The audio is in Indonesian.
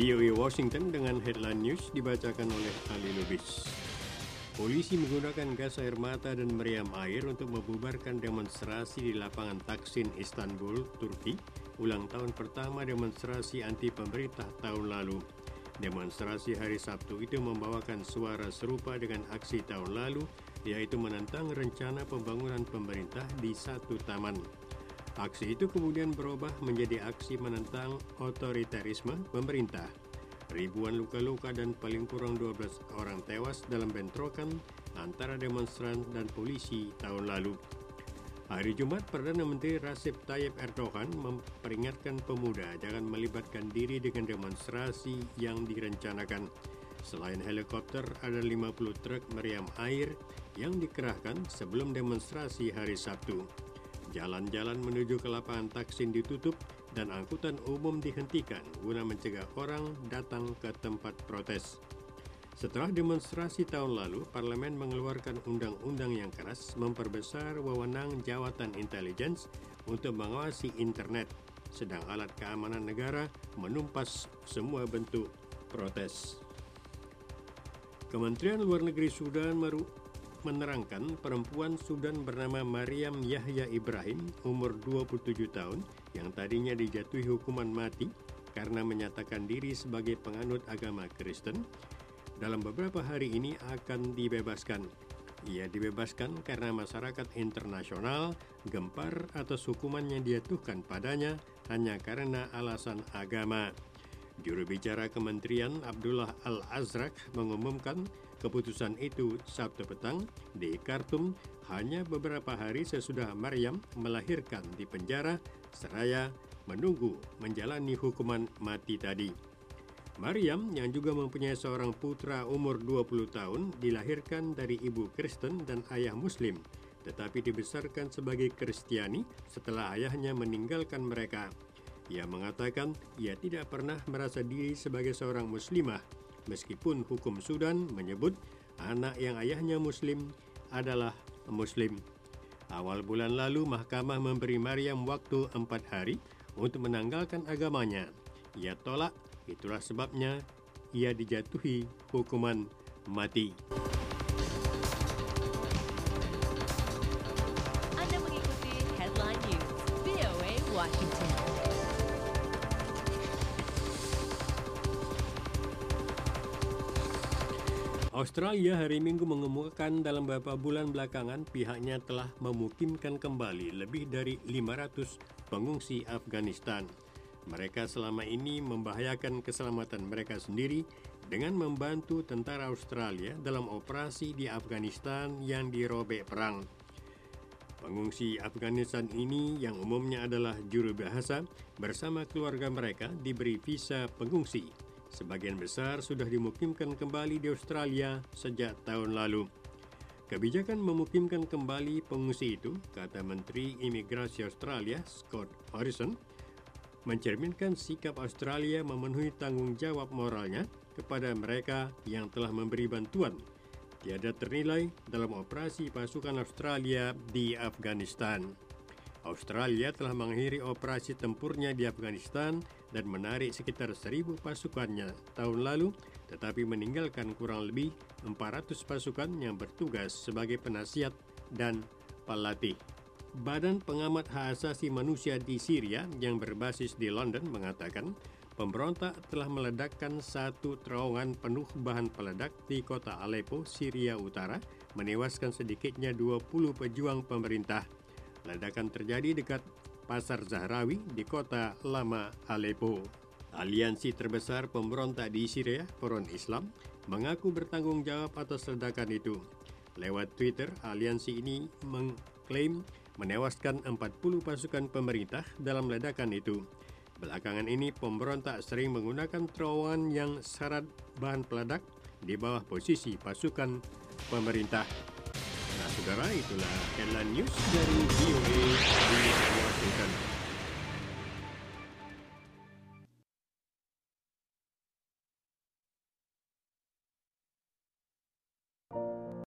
VOA Washington dengan headline news dibacakan oleh Ali Lubis. Polisi menggunakan gas air mata dan meriam air untuk membubarkan demonstrasi di lapangan Taksim, Istanbul, Turki, ulang tahun pertama demonstrasi anti pemerintah tahun lalu. Demonstrasi hari Sabtu itu membawakan suara serupa dengan aksi tahun lalu, yaitu menentang rencana pembangunan pemerintah di satu taman. Aksi itu kemudian berubah menjadi aksi menentang otoritarisme pemerintah. Ribuan luka-luka dan paling kurang 12 orang tewas dalam bentrokan antara demonstran dan polisi tahun lalu. Hari Jumat, Perdana Menteri Recep Tayyip Erdogan memperingatkan pemuda jangan melibatkan diri dengan demonstrasi yang direncanakan. Selain helikopter, ada 50 truk meriam air yang dikerahkan sebelum demonstrasi hari Sabtu. Jalan-jalan menuju ke lapangan Taksim ditutup dan angkutan umum dihentikan guna mencegah orang datang ke tempat protes. Setelah demonstrasi tahun lalu, Parlemen mengeluarkan undang-undang yang keras memperbesar wewenang jawatan intelijen untuk mengawasi internet, sedang alat keamanan negara menumpas semua bentuk protes. Kementerian Luar Negeri Sudan menerangkan perempuan Sudan bernama Maryam Yahya Ibrahim, umur 27 tahun, yang tadinya dijatuhi hukuman mati karena menyatakan diri sebagai penganut agama Kristen, dalam beberapa hari ini akan dibebaskan. Ia dibebaskan karena masyarakat internasional gempar atas hukuman yang dijatuhkan padanya hanya karena alasan agama. Juru bicara Kementerian Abdullah Al-Azraq mengumumkan keputusan itu Sabtu petang di Khartoum hanya beberapa hari sesudah Maryam melahirkan di penjara seraya menunggu menjalani hukuman mati tadi. Maryam yang juga mempunyai seorang putra umur 20 tahun dilahirkan dari ibu Kristen dan ayah Muslim, tetapi dibesarkan sebagai Kristiani setelah ayahnya meninggalkan mereka. Ia mengatakan ia tidak pernah merasa diri sebagai seorang muslimah, meskipun hukum Sudan menyebut anak yang ayahnya Muslim adalah Muslim. Awal bulan lalu, mahkamah memberi Maryam waktu 4 hari untuk menanggalkan agamanya. Ia tolak, itulah sebabnya ia dijatuhi hukuman mati. Anda mengikuti Headline News, VOA Washington. Australia hari Minggu mengemukakan dalam beberapa bulan belakangan pihaknya telah memukimkan kembali lebih dari 500 pengungsi Afghanistan. Mereka selama ini membahayakan keselamatan mereka sendiri dengan membantu tentara Australia dalam operasi di Afghanistan yang dirobek perang. Pengungsi Afghanistan ini yang umumnya adalah juru bahasa bersama keluarga mereka diberi visa pengungsi. Sebagian besar sudah dimukimkan kembali di Australia sejak tahun lalu. Kebijakan memukimkan kembali pengungsi itu, kata Menteri Imigrasi Australia Scott Morrison, mencerminkan sikap Australia memenuhi tanggung jawab moralnya kepada mereka yang telah memberi bantuan tiada ternilai dalam operasi pasukan Australia di Afghanistan. Australia telah mengakhiri operasi tempurnya di Afghanistan dan menarik sekitar 1,000 pasukannya tahun lalu, tetapi meninggalkan kurang lebih 400 pasukan yang bertugas sebagai penasihat dan pelatih. Badan Pengamat Hak Asasi Manusia di Syria yang berbasis di London mengatakan pemberontak telah meledakkan satu terowongan penuh bahan peledak di kota Aleppo, Syria Utara, menewaskan sedikitnya 20 pejuang pemerintah. Ledakan terjadi dekat Pasar Zahrawi di kota lama Aleppo. Aliansi terbesar pemberontak di Syria, Front Islam, mengaku bertanggung jawab atas ledakan itu. Lewat Twitter, aliansi ini mengklaim menewaskan 40 pasukan pemerintah dalam ledakan itu. Belakangan ini, pemberontak sering menggunakan terowongan yang syarat bahan peledak di bawah posisi pasukan pemerintah. Nah, saudara, itulah headline news dari VOA di Washington.